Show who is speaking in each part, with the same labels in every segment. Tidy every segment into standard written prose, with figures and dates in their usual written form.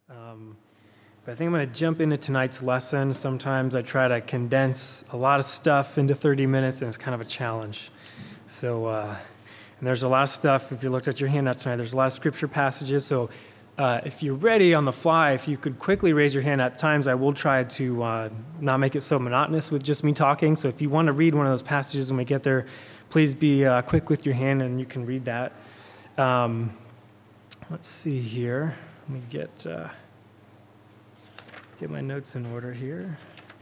Speaker 1: But I think I'm going to jump into tonight's lesson. Sometimes I try to condense a lot of stuff into 30 minutes, and it's kind of a challenge. So, and there's a lot of stuff. If you looked at your handout tonight, there's a lot of scripture passages. So if you're ready on the fly, if you could quickly raise your hand at times, I will try to not make it so monotonous with just me talking. So if you want to read one of those passages when we get there, please be quick with your hand, and you can read that. Let's see here. Let me get my notes in order here.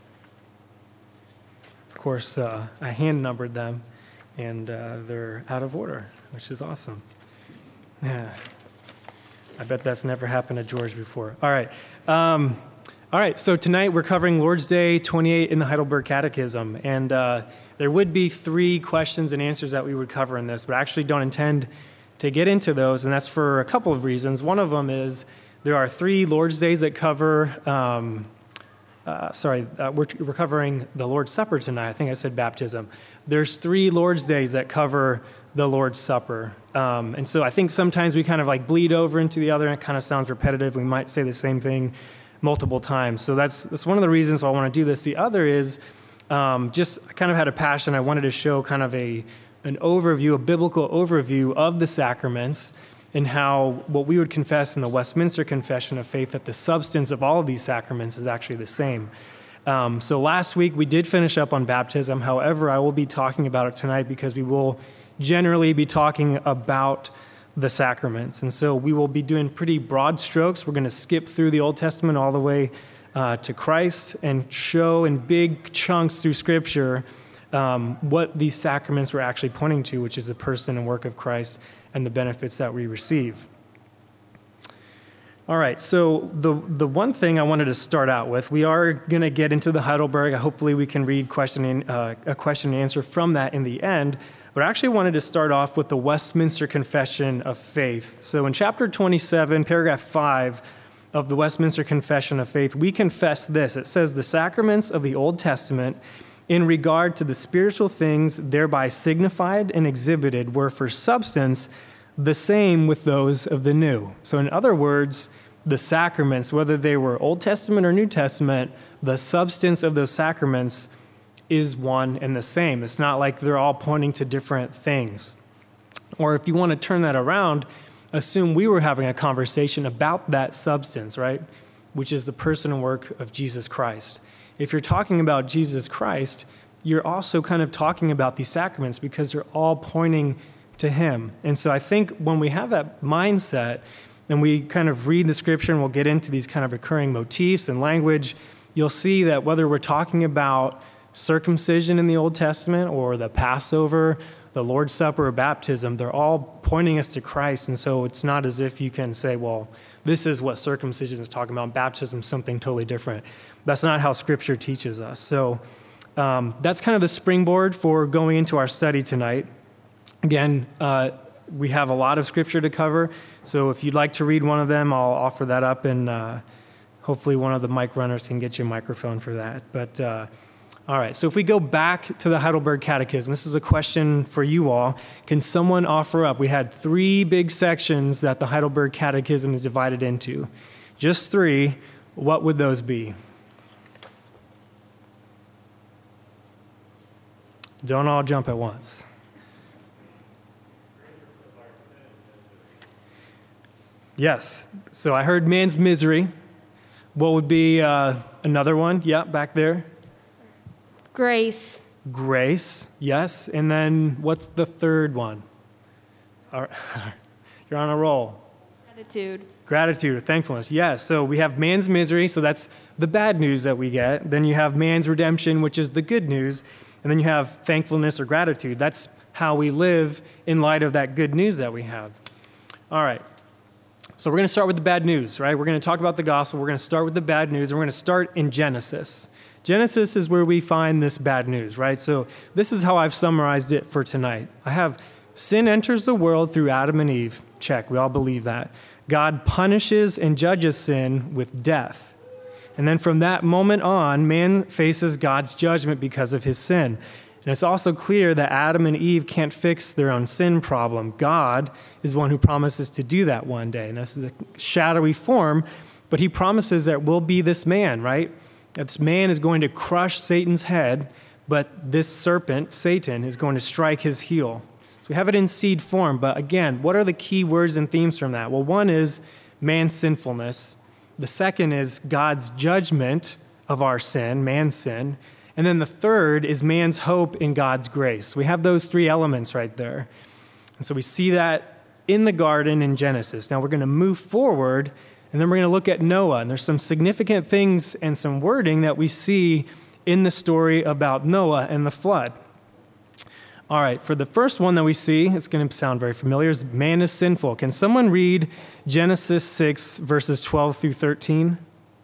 Speaker 1: Of course, I hand-numbered them, and they're out of order, which is awesome. Yeah. I bet that's never happened to George before. All right. So tonight we're covering Lord's Day 28 in the Heidelberg Catechism, and there would be 3 questions and answers that we would cover in this, but I actually don't intend to get into those, and that's for a couple of reasons. One of them is there are 3 Lord's Days that cover, we're covering the Lord's Supper tonight. I think I said baptism. There's 3 Lord's Days that cover the Lord's Supper. And so I think sometimes we kind of like bleed over into the other, and it kind of sounds repetitive. We might say the same thing multiple times. So that's one of the reasons why I want to do this. The other is just I kind of had a passion. I wanted to show kind of an overview, a biblical overview of the sacraments, and how what we would confess in the Westminster Confession of Faith, that the substance of all of these sacraments is actually the same. So last week we did finish up on baptism. However, I will be talking about it tonight because we will generally be talking about the sacraments. And so we will be doing pretty broad strokes. We're going to skip through the Old Testament all the way to Christ and show in big chunks through Scripture what these sacraments were actually pointing to, which is the person and work of Christ and the benefits that we receive. All right, so the one thing I wanted to start out with, we are going to get into the Heidelberg. Hopefully we can read a question and answer from that in the end. But I actually wanted to start off with the Westminster Confession of Faith. So in chapter 27, paragraph 5 of the Westminster Confession of Faith, we confess this. It says, "The sacraments of the Old Testament, in regard to the spiritual things thereby signified and exhibited, were for substance the same with those of the New." So in other words, the sacraments, whether they were Old Testament or New Testament, the substance of those sacraments is one and the same. It's not like they're all pointing to different things. Or if you want to turn that around, assume we were having a conversation about that substance, right? Which is the person and work of Jesus Christ. If you're talking about Jesus Christ, you're also kind of talking about these sacraments because they're all pointing to him. And so I think when we have that mindset and we kind of read the Scripture, and we'll get into these kind of recurring motifs and language, you'll see that whether we're talking about circumcision in the Old Testament or the Passover, the Lord's Supper, or baptism, they're all pointing us to Christ. And so it's not as if you can say, well, this is what circumcision is talking about, baptism is something totally different. That's not how Scripture teaches us. So that's kind of the springboard for going into our study tonight. Again, we have a lot of Scripture to cover, so if you'd like to read one of them, I'll offer that up, and hopefully one of the mic runners can get you a microphone for that. But all right, so if we go back to the Heidelberg Catechism, this is a question for you all. Can someone offer up? We had 3 big sections that the Heidelberg Catechism is divided into. Just 3. What would those be? Don't all jump at once. Yes. So I heard man's misery. What would be another one? Yeah, back there.
Speaker 2: Grace.
Speaker 1: Grace, yes. And then what's the third one? You're on a roll.
Speaker 2: Gratitude.
Speaker 1: Gratitude or thankfulness, yes. So we have man's misery, so that's the bad news that we get. Then you have man's redemption, which is the good news. And then you have thankfulness or gratitude. That's how we live in light of that good news that we have. All right. So we're going to start with the bad news, right? We're going to talk about the gospel. We're going to start with the bad news, and we're going to start in Genesis. Genesis is where we find this bad news, right? So this is how I've summarized it for tonight. I have sin enters the world through Adam and Eve. Check, we all believe that. God punishes and judges sin with death. And then from that moment on, man faces God's judgment because of his sin. And it's also clear that Adam and Eve can't fix their own sin problem. God is one who promises to do that one day. And this is a shadowy form, but he promises there will be this man, right? This man is going to crush Satan's head, but this serpent, Satan, is going to strike his heel. So we have it in seed form, but again, what are the key words and themes from that? Well, one is man's sinfulness. The second is God's judgment of our sin, man's sin. And then the third is man's hope in God's grace. We have those three elements right there. And so we see that in the garden in Genesis. Now we're going to move forward, and then we're going to look at Noah. And there's some significant things and some wording that we see in the story about Noah and the flood. All right, for the first one that we see, it's going to sound very familiar, is man is sinful. Can someone read Genesis 6, verses 12 through 13?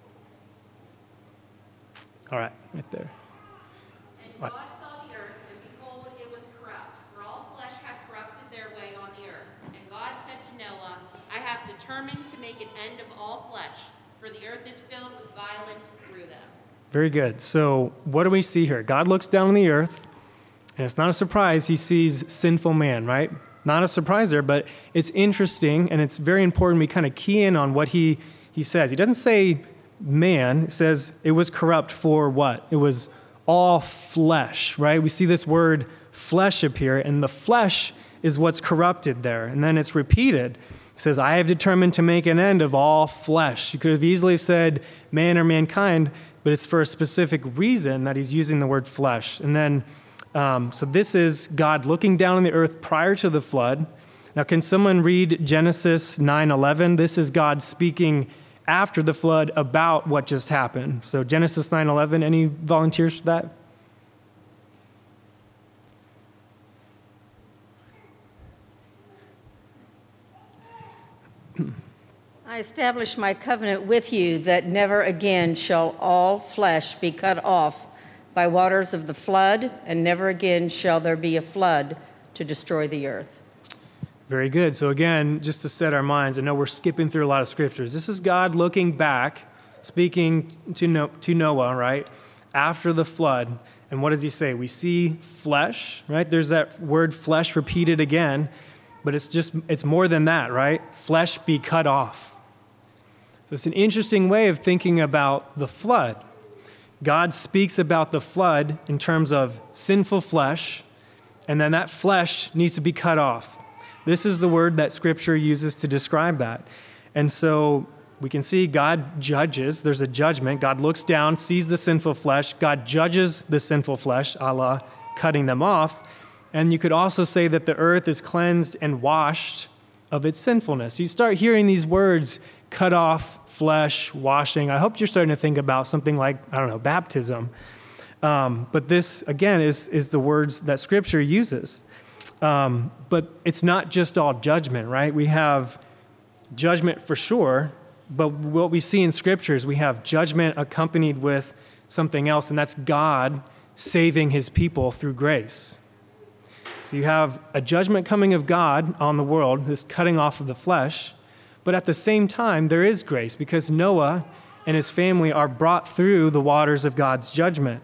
Speaker 1: All right, right there.
Speaker 3: And God saw the earth, and behold, it was corrupt, for all flesh had corrupted their way on the earth. And God said to Noah, I have determined to make an end of all flesh, for the earth is filled with violence through them.
Speaker 1: Very good. So what do we see here? God looks down on the earth, and it's not a surprise he sees sinful man, right? Not a surprise there, but it's interesting, and it's very important we kind of key in on what he says. He doesn't say man. It says it was corrupt for what? It was all flesh, right? We see this word flesh appear, and the flesh is what's corrupted there. And then it's repeated. It says, I have determined to make an end of all flesh. You could have easily said man or mankind, but it's for a specific reason that he's using the word flesh. And then, so this is God looking down on the earth prior to the flood. Now, can someone read Genesis 9:11? This is God speaking after the flood about what just happened. So Genesis 9:11, any volunteers for that?
Speaker 4: I establish my covenant with you that never again shall all flesh be cut off by waters of the flood, and never again shall there be a flood to destroy the earth.
Speaker 1: Very good. So again, just to set our minds, I know we're skipping through a lot of scriptures. This is God looking back, speaking to Noah, right, after the flood. And what does he say? We see flesh, right? There's that word flesh repeated again, but it's more than that, right? Flesh be cut off. So it's an interesting way of thinking about the flood. God speaks about the flood in terms of sinful flesh, and then that flesh needs to be cut off. This is the word that Scripture uses to describe that. And so we can see God judges. There's a judgment. God looks down, sees the sinful flesh. God judges the sinful flesh, a la cutting them off. And you could also say that the earth is cleansed and washed of its sinfulness. You start hearing these words, cut off, flesh, washing. I hope you're starting to think about something like, baptism. But this, again, is the words that Scripture uses. But it's not just all judgment, right? We have judgment for sure, but what we see in Scripture is we have judgment accompanied with something else, and that's God saving his people through grace. So you have a judgment coming of God on the world, this cutting off of the flesh, but at the same time, there is grace because Noah and his family are brought through the waters of God's judgment.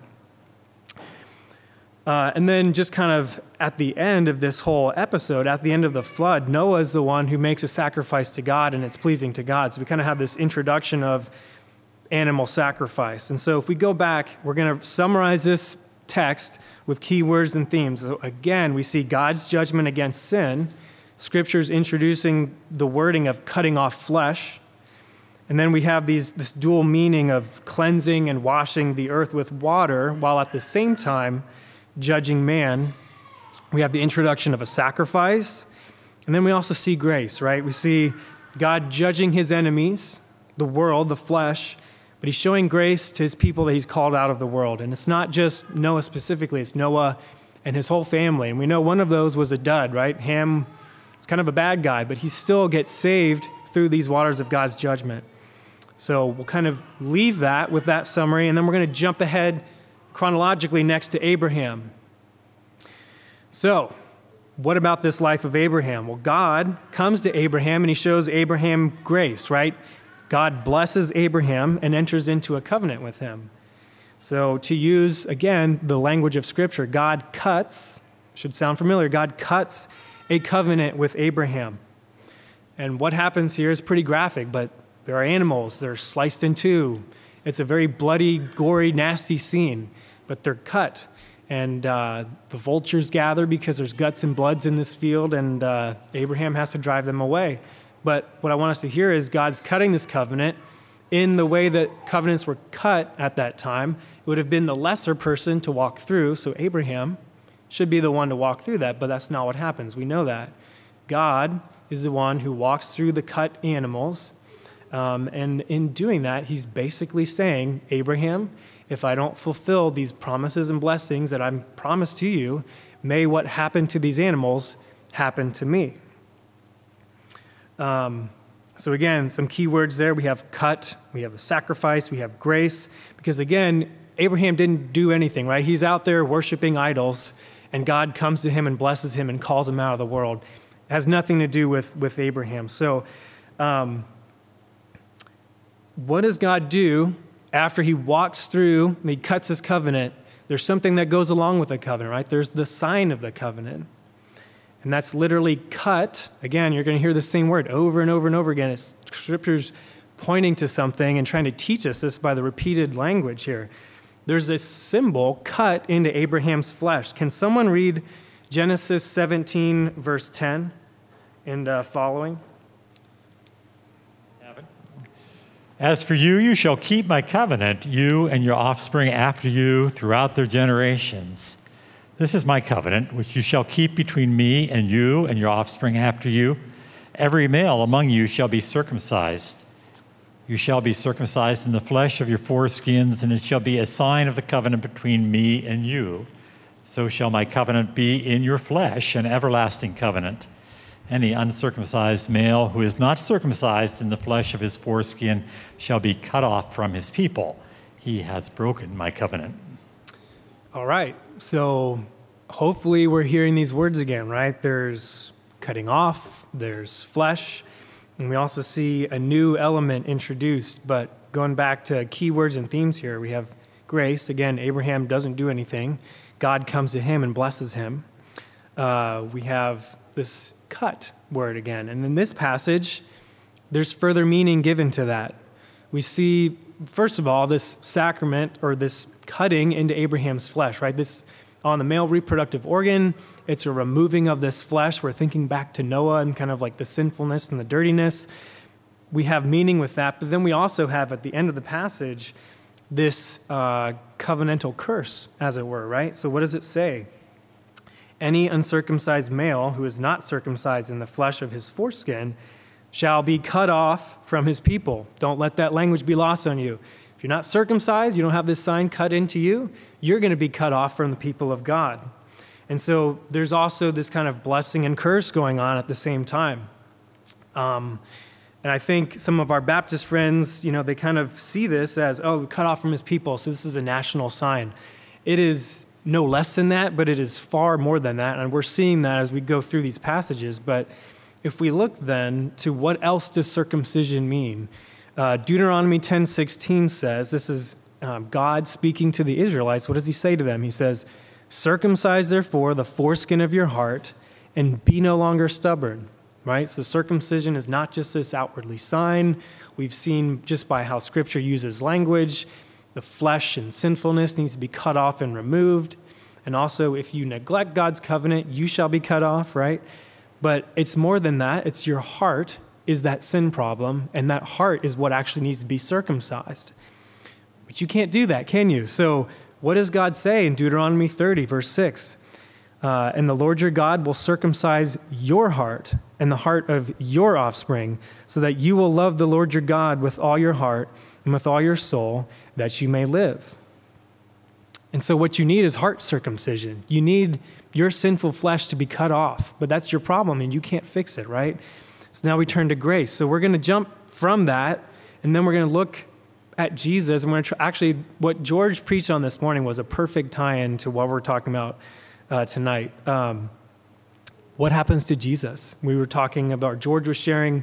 Speaker 1: And then just kind of at the end of this whole episode, at the end of the flood, Noah is the one who makes a sacrifice to God, and it's pleasing to God. So we kind of have this introduction of animal sacrifice. And so if we go back, we're going to summarize this text with key words and themes. So again, we see God's judgment against sin. Scripture's introducing the wording of cutting off flesh. And then we have this dual meaning of cleansing and washing the earth with water, while at the same time judging man. We have the introduction of a sacrifice. And then we also see grace, right? We see God judging his enemies, the world, the flesh, but he's showing grace to his people that he's called out of the world. And it's not just Noah specifically, it's Noah and his whole family. And we know one of those was a dud, right? Ham is kind of a bad guy, but he still gets saved through these waters of God's judgment. So we'll kind of leave that with that summary, and then we're going to jump ahead chronologically next to Abraham. So, what about this life of Abraham? Well, God comes to Abraham and he shows Abraham grace, right? God blesses Abraham and enters into a covenant with him. So, to use, again, the language of Scripture, God cuts, should sound familiar, God cuts a covenant with Abraham. And what happens here is pretty graphic, but There are animals. They're sliced in two. It's a very bloody, gory, nasty scene, but they're cut. And the vultures gather because there's guts and bloods in this field, and Abraham has to drive them away. But what I want us to hear is God's cutting this covenant in the way that covenants were cut at that time. It would have been the lesser person to walk through, so Abraham should be the one to walk through that, but that's not what happens. We know that. God is the one who walks through the cut animals, and in doing that, he's basically saying, Abraham, if I don't fulfill these promises and blessings that I'm promised to you, may what happened to these animals happen to me. So again, some key words there. We have cut, we have a sacrifice, we have grace, because again, Abraham didn't do anything, right? He's out there worshiping idols, and God comes to him and blesses him and calls him out of the world. It has nothing to do with Abraham. So what does God do after he walks through and he cuts his covenant? There's something that goes along with the covenant, right? There's the sign of the covenant. And that's literally cut. Again, you're going to hear the same word over and over and over again. It's Scripture's pointing to something and trying to teach us this by the repeated language here. There's this symbol cut into Abraham's flesh. Can someone read Genesis 17, verse 10 and following?
Speaker 5: As for you, you shall keep my covenant, you and your offspring after you throughout their generations. This is my covenant, which you shall keep between me and you and your offspring after you. Every male among you shall be circumcised. You shall be circumcised in the flesh of your foreskins, and it shall be a sign of the covenant between me and you. So shall my covenant be in your flesh, an everlasting covenant. Any uncircumcised male who is not circumcised in the flesh of his foreskin shall be cut off from his people. He has broken my covenant.
Speaker 1: All right. So hopefully we're hearing these words again, right? There's cutting off, there's flesh, and we also see a new element introduced. But going back to key words and themes here, we have grace. Again, Abraham doesn't do anything. God comes to him and blesses him. We have this cut word again. And in this passage, there's further meaning given to that. We see, first of all, this sacrament or this cutting into Abraham's flesh, right? This on the male reproductive organ, it's a removing of this flesh. We're thinking back to Noah and kind of like the sinfulness and the dirtiness. We have meaning with that, but then we also have at the end of the passage this covenantal curse, as it were, right? So what does it say? Any uncircumcised male who is not circumcised in the flesh of his foreskin shall be cut off from his people. Don't let that language be lost on you. If you're not circumcised, you don't have this sign cut into you, you're going to be cut off from the people of God. And so there's also this kind of blessing and curse going on at the same time. And I think some of our Baptist friends, they kind of see this as, cut off from his people, so this is a national sign. It is no less than that, but it is far more than that, and we're seeing that as we go through these passages. But if we look then to what else does circumcision mean, Deuteronomy 10:16 says, this is God speaking to the Israelites. What does he say to them? He says, circumcise therefore the foreskin of your heart and be no longer stubborn, right? So circumcision is not just this outwardly sign. We've seen just by how Scripture uses language, the flesh and sinfulness needs to be cut off and removed. And also, if you neglect God's covenant, you shall be cut off, right? But it's more than that. It's your heart is that sin problem, and that heart is what actually needs to be circumcised. But you can't do that, can you? So what does God say in Deuteronomy 30, verse 6? And the Lord your God will circumcise your heart and the heart of your offspring, so that you will love the Lord your God with all your heart and with all your soul, that you may live. And so what you need is heart circumcision. You need your sinful flesh to be cut off, but that's your problem and you can't fix it, right? So now we turn to grace. So we're going to jump from that, and then we're going to look at Jesus, and we're going to actually, what George preached on this morning was a perfect tie-in to what we're talking about tonight. What happens to Jesus? We were talking about, George was sharing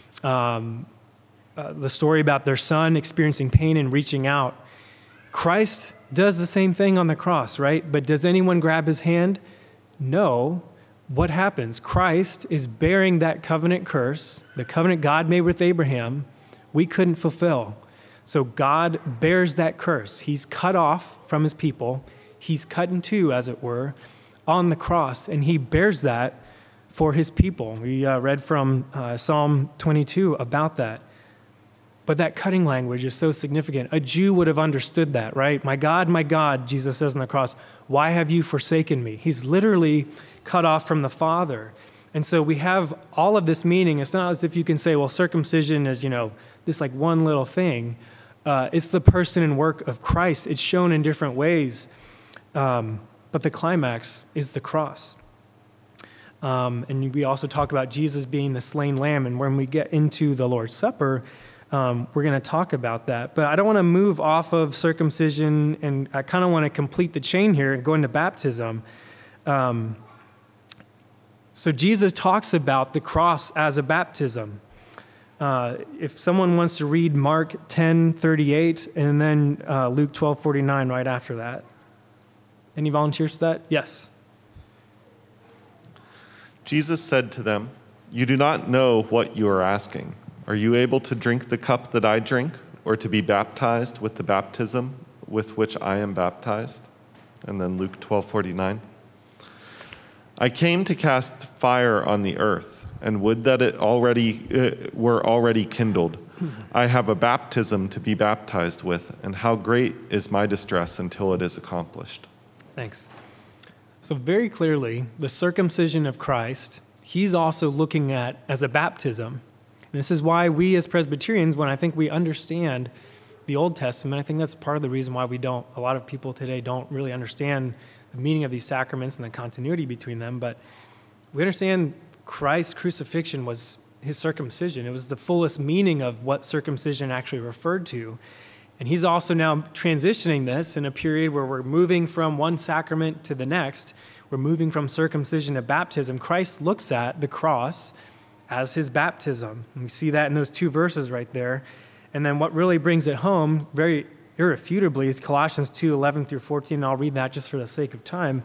Speaker 1: the story about their son experiencing pain and reaching out. Christ does the same thing on the cross, right? But does anyone grab his hand? No. What happens? Christ is bearing that covenant curse, the covenant God made with Abraham, we couldn't fulfill. So God bears that curse. He's cut off from his people. He's cut in two, as it were, on the cross, and he bears that for his people. We read from Psalm 22 about that. But that cutting language is so significant. A Jew would have understood that, right? My God, Jesus says on the cross, why have you forsaken me? He's literally cut off from the Father. And so we have all of this meaning. It's not as if you can say, well, circumcision is, this like one little thing. It's the person and work of Christ. It's shown in different ways. But the climax is the cross. And we also talk about Jesus being the slain lamb. And when we get into the Lord's Supper, we're going to talk about that. But I don't want to move off of circumcision, and I kind of want to complete the chain here and go into baptism. So Jesus talks about the cross as a baptism. If someone wants to read Mark 10:38 and then Luke 12:49 right after that. Any volunteers for that? Yes.
Speaker 6: Jesus said to them, "You do not know what you are asking. Are you able to drink the cup that I drink, or to be baptized with the baptism with which I am baptized?" And then Luke 12:49. "I came to cast fire on the earth, and would that it were already kindled. I have a baptism to be baptized with, and how great is my distress until it is accomplished."
Speaker 1: Thanks. So very clearly, the circumcision of Christ, he's also looking at as a baptism. And this is why we as Presbyterians, when I think we understand the Old Testament, I think that's part of the reason why a lot of people today don't really understand the meaning of these sacraments and the continuity between them. But we understand Christ's crucifixion was his circumcision. It was the fullest meaning of what circumcision actually referred to. And he's also now transitioning this in a period where we're moving from one sacrament to the next. We're moving from circumcision to baptism. Christ looks at the cross as his baptism. And we see that in those two verses right there. And then what really brings it home very irrefutably is Colossians 2:11 through 14. And I'll read that just for the sake of time.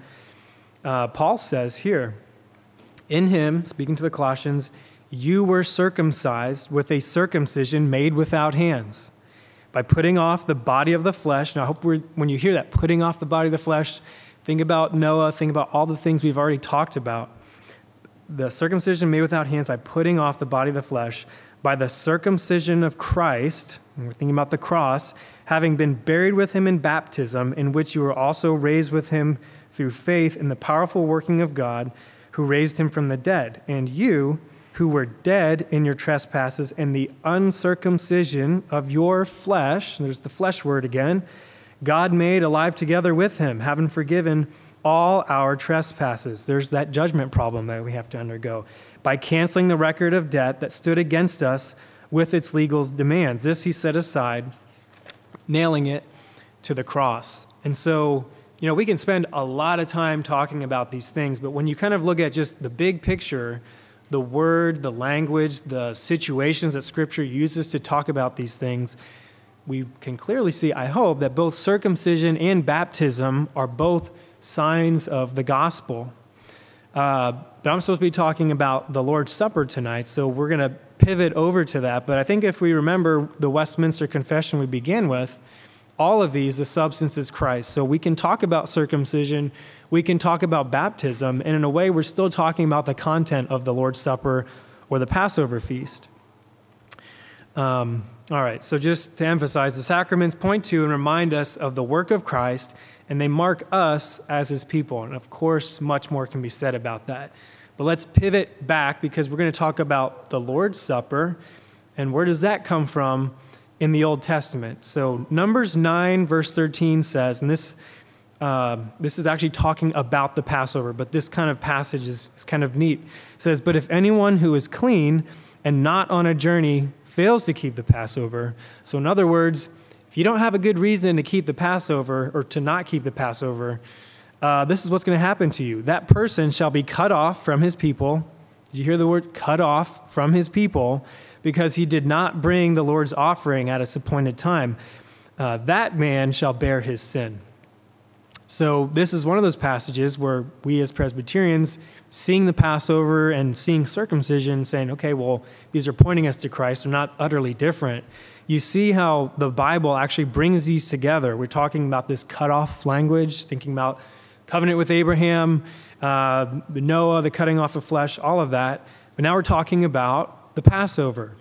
Speaker 1: Paul says here, "In him," speaking to the Colossians, "you were circumcised with a circumcision made without hands, by putting off the body of the flesh." Now I hope when you hear that, putting off the body of the flesh, think about Noah, think about all the things we've already talked about. The circumcision made without hands by putting off the body of the flesh, by the circumcision of Christ, and we're thinking about the cross, having been buried with him in baptism, in which you were also raised with him through faith in the powerful working of God, who raised him from the dead. And you, who were dead in your trespasses and the uncircumcision of your flesh," there's the flesh word again, "God made alive together with him, having forgiven all our trespasses." There's that judgment problem that we have to undergo. "By canceling the record of debt that stood against us with its legal demands. This he set aside, nailing it to the cross." And so, we can spend a lot of time talking about these things, but when you kind of look at just the big picture, the word, the language, the situations that Scripture uses to talk about these things, we can clearly see, I hope, that both circumcision and baptism are both signs of the gospel. But I'm supposed to be talking about the Lord's Supper tonight, so we're going to pivot over to that. But I think if we remember the Westminster Confession we began with, all of these, the substance is Christ. So we can talk about circumcision, we can talk about baptism, and in a way we're still talking about the content of the Lord's Supper or the Passover feast. All right, so just to emphasize, the sacraments point to and remind us of the work of Christ, and they mark us as his people. And of course, much more can be said about that. But let's pivot back, because we're going to talk about the Lord's Supper, and where does that come from in the Old Testament? So Numbers 9, verse 13 says, and this is actually talking about the Passover, but this kind of passage is kind of neat. It says, "But if anyone who is clean and not on a journey fails to keep the Passover," so in other words, if you don't have a good reason to keep the Passover or to not keep the Passover, this is what's going to happen to you. "That person shall be cut off from his people." Did you hear the word cut off from his people? "Because he did not bring the Lord's offering at its appointed time. That man shall bear his sin." So this is one of those passages where we as Presbyterians, seeing the Passover and seeing circumcision, saying, okay, well, these are pointing us to Christ. They're not utterly different. You see how the Bible actually brings these together. We're talking about this cutoff language, thinking about covenant with Abraham, Noah, the cutting off of flesh, all of that. But now we're talking about the Passover.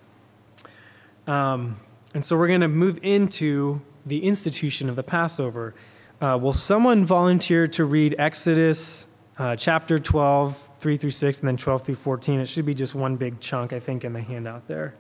Speaker 1: And so we're going to move into the institution of the Passover. Will someone volunteer to read Exodus chapter 12, 3 through 6, and then 12 through 14? It should be just one big chunk, I think, in the handout there.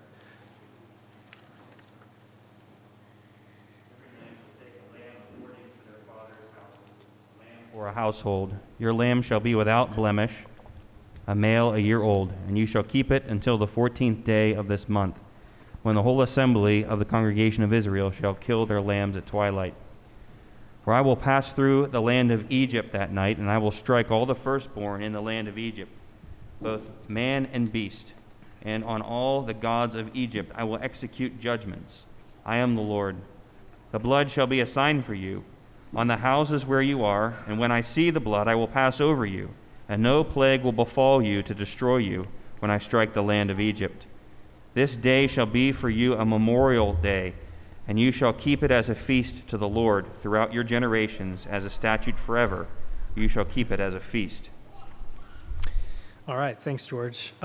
Speaker 7: For a household, your lamb shall be without blemish, a male a year old, and you shall keep it until the 14th day of this month, when the whole assembly of the congregation of Israel shall kill their lambs at twilight. For I will pass through the land of Egypt that night, and I will strike all the firstborn in the land of Egypt, both man and beast, and on all the gods of Egypt I will execute judgments. I am the Lord. The blood shall be a sign for you on the houses where you are, and when I see the blood I will pass over you, and no plague will befall you to destroy you when I strike the land of Egypt. This day shall be for you a memorial day, and you shall keep it as a feast to the Lord throughout your generations, as a statute forever. You shall keep it as a feast.
Speaker 1: All right, thanks, George.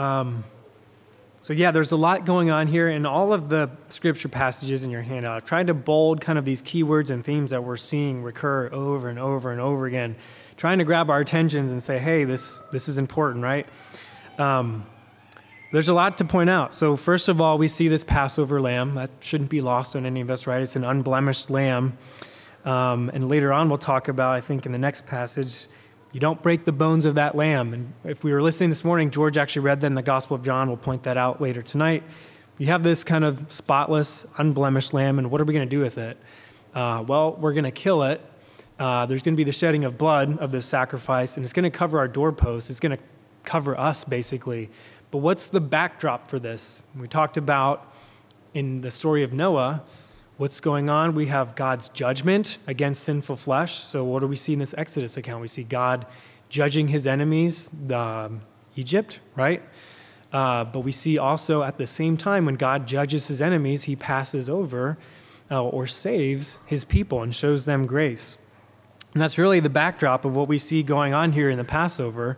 Speaker 1: So yeah, there's a lot going on here in all of the scripture passages in your handout. I've tried to bold kind of these keywords and themes that we're seeing recur over and over and over again, trying to grab our attentions and say, hey, this is important, right? There's a lot to point out. So first of all, we see this Passover lamb. That shouldn't be lost on any of us, right? It's an unblemished lamb. And later on, we'll talk about, I think in the next passage, you don't break the bones of that lamb. And if we were listening this morning, George actually read that in the Gospel of John. We'll point that out later tonight. You have this kind of spotless, unblemished lamb, and what are we going to do with it? Well, we're going to kill it. There's going to be the shedding of blood of this sacrifice, and it's going to cover our doorposts. It's going to cover us, basically. But what's the backdrop for this? We talked about in the story of Noah, what's going on? We have God's judgment against sinful flesh. So what do we see in this Exodus account? We see God judging his enemies, Egypt, right? But we see also at the same time when God judges his enemies, he passes over or saves his people and shows them grace. And that's really the backdrop of what we see going on here in the Passover.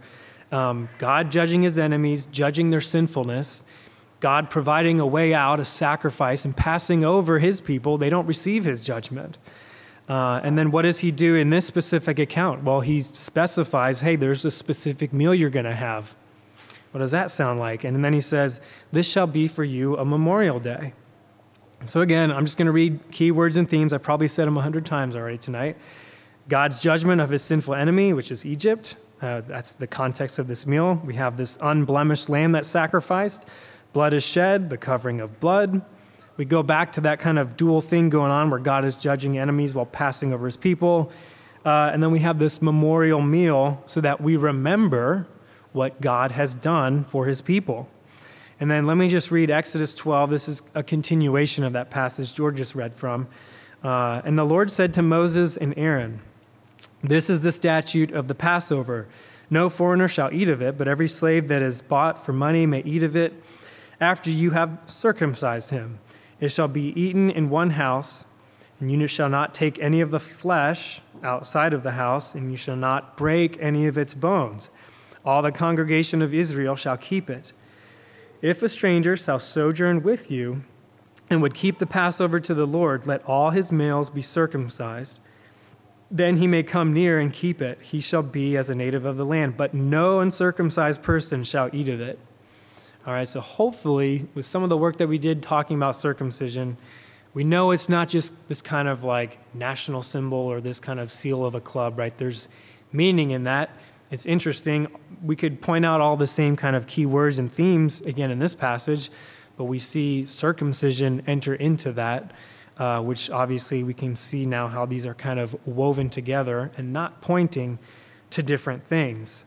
Speaker 1: God judging his enemies, judging their sinfulness, God providing a way out, a sacrifice, and passing over his people. They don't receive his judgment. And then what does he do in this specific account? Well, he specifies, hey, there's a specific meal you're going to have. What does that sound like? And then he says, this shall be for you a memorial day. So again, I'm just going to read key words and themes. I've probably said them 100 times already tonight. God's judgment of his sinful enemy, which is Egypt. That's the context of this meal. We have this unblemished lamb that's sacrificed. Blood is shed, the covering of blood. We go back to that kind of dual thing going on where God is judging enemies while passing over his people. And then we have this memorial meal so that we remember what God has done for his people. And then let me just read Exodus 12. This is a continuation of that passage George just read from. And the Lord said to Moses and Aaron, this is the statute of the Passover. No foreigner shall eat of it, but every slave that is bought for money may eat of it after you have circumcised him. It shall be eaten in one house, and you shall not take any of the flesh outside of the house, and you shall not break any of its bones. All the congregation of Israel shall keep it. If a stranger shall sojourn with you and would keep the Passover to the Lord, let all his males be circumcised. Then he may come near and keep it. He shall be as a native of the land, but no uncircumcised person shall eat of it. All right, so hopefully with some of the work that we did talking about circumcision, we know it's not just this kind of like national symbol or this kind of seal of a club, right? There's meaning in that. It's interesting. We could point out all the same kind of key words and themes again in this passage, but we see circumcision enter into that, which obviously we can see now how these are kind of woven together and not pointing to different things.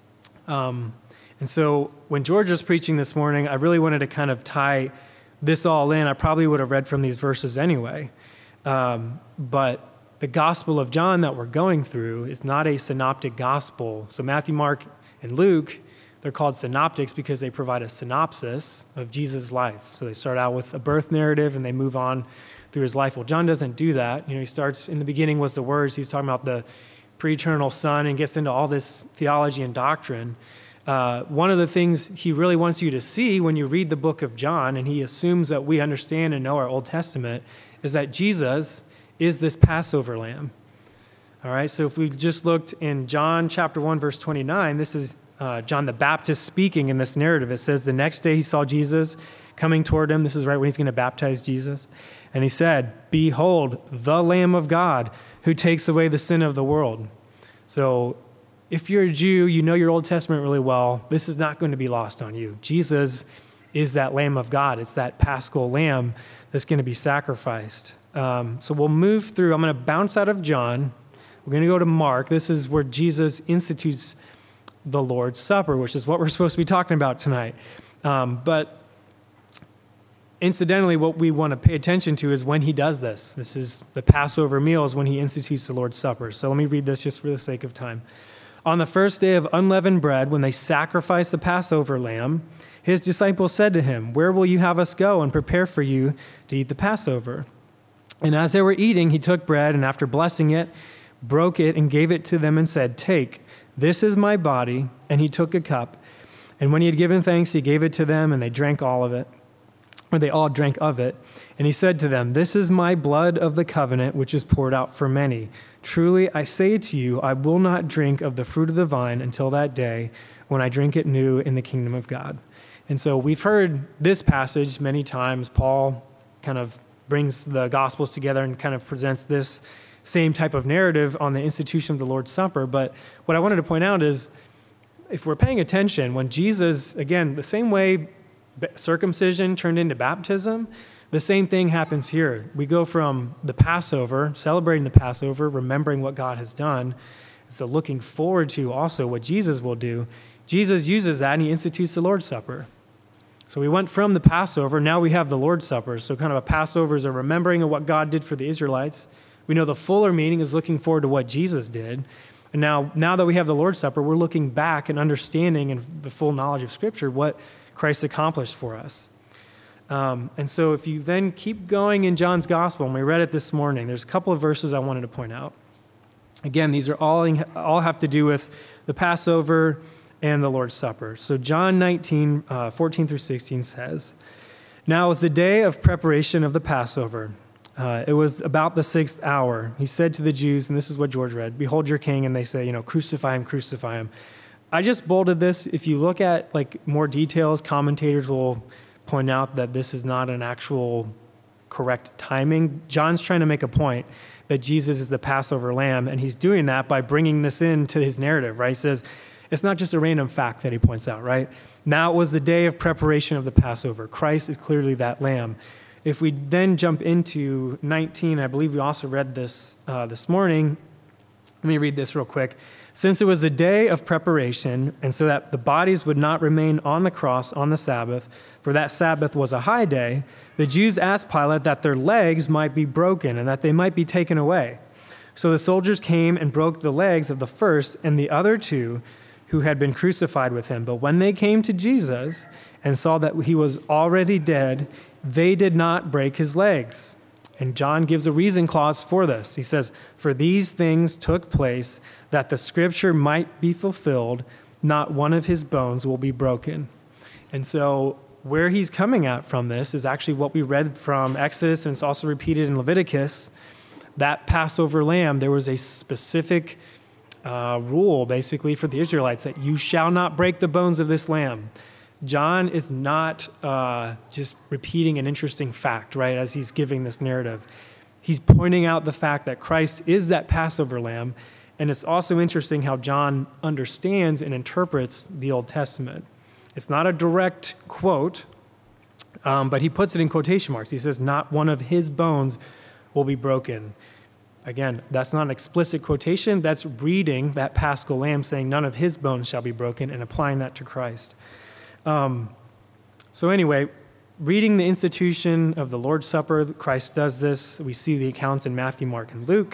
Speaker 1: And so when George was preaching this morning, I really wanted to kind of tie this all in. I probably would have read from these verses anyway. But the Gospel of John that we're going through is not a synoptic gospel. So Matthew, Mark, and Luke, they're called synoptics because they provide a synopsis of Jesus' life. So they start out with a birth narrative and they move on through his life. Well, John doesn't do that. He starts, in the beginning was the words. He's talking about the pre-eternal Son and gets into all this theology and doctrine. One of the things he really wants you to see when you read the book of John, and he assumes that we understand and know our Old Testament, is that Jesus is this Passover lamb. All right, so if we just looked in John chapter 1, verse 29, this is John the Baptist speaking in this narrative. It says, the next day he saw Jesus coming toward him. This is right when he's going to baptize Jesus. And he said, behold, the Lamb of God who takes away the sin of the world. So if you're a Jew, you know your Old Testament really well, this is not going to be lost on you. Jesus is that Lamb of God. It's that Paschal Lamb that's going to be sacrificed. So we'll move through. I'm going to bounce out of John. We're going to go to Mark. This is where Jesus institutes the Lord's Supper, which is what we're supposed to be talking about tonight. But incidentally, what we want to pay attention to is when he does this. This is the Passover meal is when he institutes the Lord's Supper. So let me read this just for the sake of time. On the first day of unleavened bread, when they sacrificed the Passover lamb, his disciples said to him, where will you have us go and prepare for you to eat the Passover? And as they were eating, he took bread and after blessing it, broke it and gave it to them and said, take, this is my body. And he took a cup. And when he had given thanks, he gave it to them and they drank all of it. Or they all drank of it. And he said to them, this is my blood of the covenant, which is poured out for many. Truly, I say to you, I will not drink of the fruit of the vine until that day when I drink it new in the kingdom of God. And so we've heard this passage many times. Paul kind of brings the Gospels together and kind of presents this same type of narrative on the institution of the Lord's Supper. But what I wanted to point out is, if we're paying attention, when Jesus, again, the same way circumcision turned into baptism, the same thing happens here. We go from the Passover, celebrating the Passover, remembering what God has done, so looking forward to also what Jesus will do. Jesus uses that and he institutes the Lord's Supper. So we went from the Passover, now we have the Lord's Supper. So kind of a Passover is a remembering of what God did for the Israelites. We know the fuller meaning is looking forward to what Jesus did. And now that we have the Lord's Supper, we're looking back and understanding in the full knowledge of Scripture what Christ accomplished for us. And so if you then keep going in John's Gospel, and we read it this morning, there's a couple of verses I wanted to point out. Again, these are all have to do with the Passover and the Lord's Supper. So John 19, 14 through 16 says, now it was the day of preparation of the Passover. It was about the 6th hour. He said to the Jews, and this is what George read, behold your king, and they say, crucify him, crucify him. I just bolded this. If you look at more details, commentators will point out that this is not an actual correct timing. John's trying to make a point that Jesus is the Passover lamb, and he's doing that by bringing this into his narrative, right? He says, it's not just a random fact that he points out, right? Now it was the day of preparation of the Passover. Christ is clearly that lamb. If we then jump into 19, I believe we also read this this morning. Let me read this real quick. Since it was the day of preparation, and so that the bodies would not remain on the cross on the Sabbath, for that Sabbath was a high day, the Jews asked Pilate that their legs might be broken and that they might be taken away. So the soldiers came and broke the legs of the first and the other two who had been crucified with him. But when they came to Jesus and saw that he was already dead, they did not break his legs. And John gives a reason clause for this. He says, for these things took place that the scripture might be fulfilled, not one of his bones will be broken. And so where he's coming at from this is actually what we read from Exodus, and it's also repeated in Leviticus. That Passover lamb, there was a specific rule basically for the Israelites that you shall not break the bones of this lamb. John is not just repeating an interesting fact, right, as he's giving this narrative. He's pointing out the fact that Christ is that Passover lamb, and it's also interesting how John understands and interprets the Old Testament. It's not a direct quote, but he puts it in quotation marks. He says, not one of his bones will be broken. Again, that's not an explicit quotation. That's reading that Paschal lamb saying none of his bones shall be broken and applying that to Christ. So anyway, reading the institution of the Lord's Supper, Christ does this. We see the accounts in Matthew, Mark, and Luke.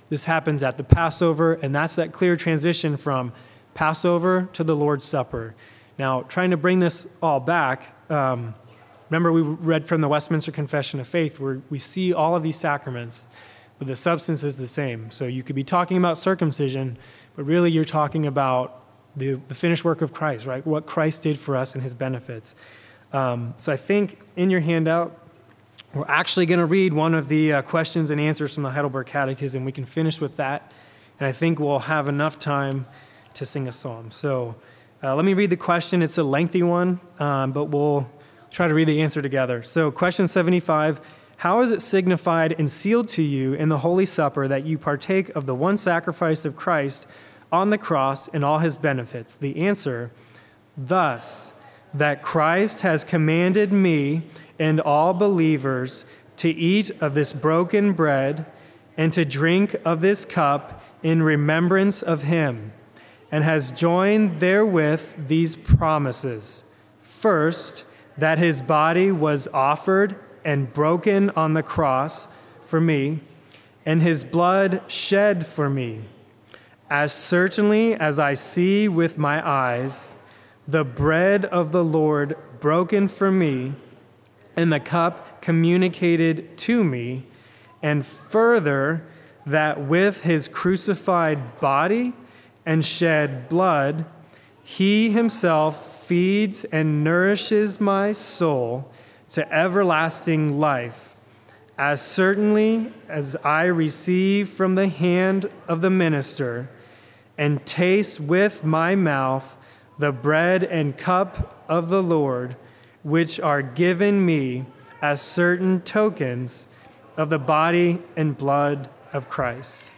Speaker 1: This happens at the Passover, and that's that clear transition from Passover to the Lord's Supper. Now, trying to bring this all back, remember we read from the Westminster Confession of Faith where we see all of these sacraments, but the substance is the same. So you could be talking about circumcision, but really you're talking about the finished work of Christ, right? What Christ did for us and his benefits. So I think in your handout, we're actually going to read one of the questions and answers from the Heidelberg Catechism. We can finish with that, and I think we'll have enough time to sing a psalm. So let me read the question. It's a lengthy one, but we'll try to read the answer together. So question 75, how is it signified and sealed to you in the Holy Supper that you partake of the one sacrifice of Christ on the cross and all his benefits? The answer, thus, that Christ has commanded me and all believers to eat of this broken bread and to drink of this cup in remembrance of him, and has joined therewith these promises. First, that his body was offered and broken on the cross for me, and his blood shed for me. As certainly as I see with my eyes the bread of the Lord broken for me, and the cup communicated to me, and further, that with his crucified body and shed blood, he himself feeds and nourishes my soul to everlasting life, as certainly as I receive from the hand of the minister and taste with my mouth the bread and cup of the Lord, which are given me as certain tokens of the body and blood of Christ.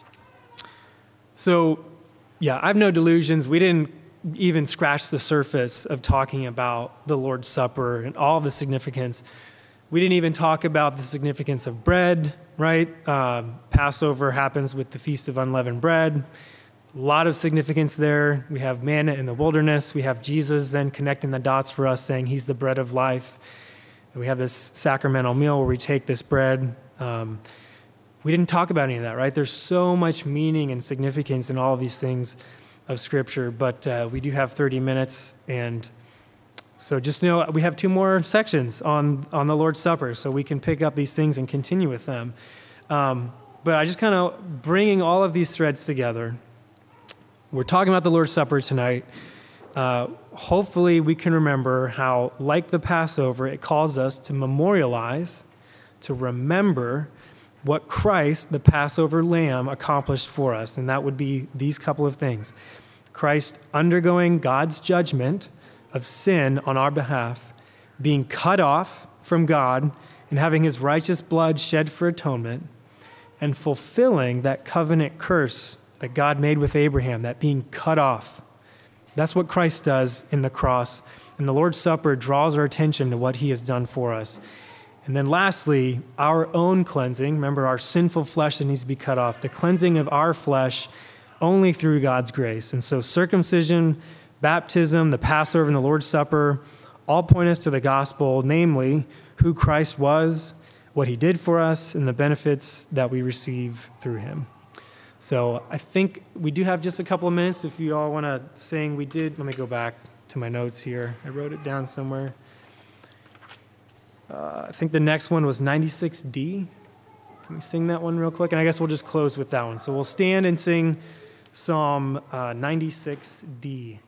Speaker 1: So, yeah, I have no delusions. We didn't even scratch the surface of talking about the Lord's Supper and all the significance. We didn't even talk about the significance of bread, right? Passover happens with the Feast of Unleavened Bread. A lot of significance there. We have manna in the wilderness. We have Jesus then connecting the dots for us, saying he's the bread of life. And we have this sacramental meal where we take this bread. We didn't talk about any of that, right? There's so much meaning and significance in all of these things of Scripture, but we do have 30 minutes, and so just know we have 2 more sections on the Lord's Supper, so we can pick up these things and continue with them. But I just kind of bringing all of these threads together. We're talking about the Lord's Supper tonight. Hopefully we can remember how, like the Passover, it calls us to memorialize, to remember what Christ, the Passover lamb, accomplished for us. And that would be these couple of things. Christ undergoing God's judgment of sin on our behalf, being cut off from God and having his righteous blood shed for atonement, and fulfilling that covenant curse that God made with Abraham, that being cut off. That's what Christ does in the cross. And the Lord's Supper draws our attention to what he has done for us. And then lastly, our own cleansing. Remember, our sinful flesh that needs to be cut off. The cleansing of our flesh only through God's grace. And so circumcision, baptism, the Passover, and the Lord's Supper all point us to the gospel, namely who Christ was, what he did for us, and the benefits that we receive through him. So I think we do have just a couple of minutes if you all want to sing. Let me go back to my notes here. I wrote it down somewhere. I think the next one was 96D. Can we sing that one real quick? And I guess we'll just close with that one. So we'll stand and sing Psalm 96D.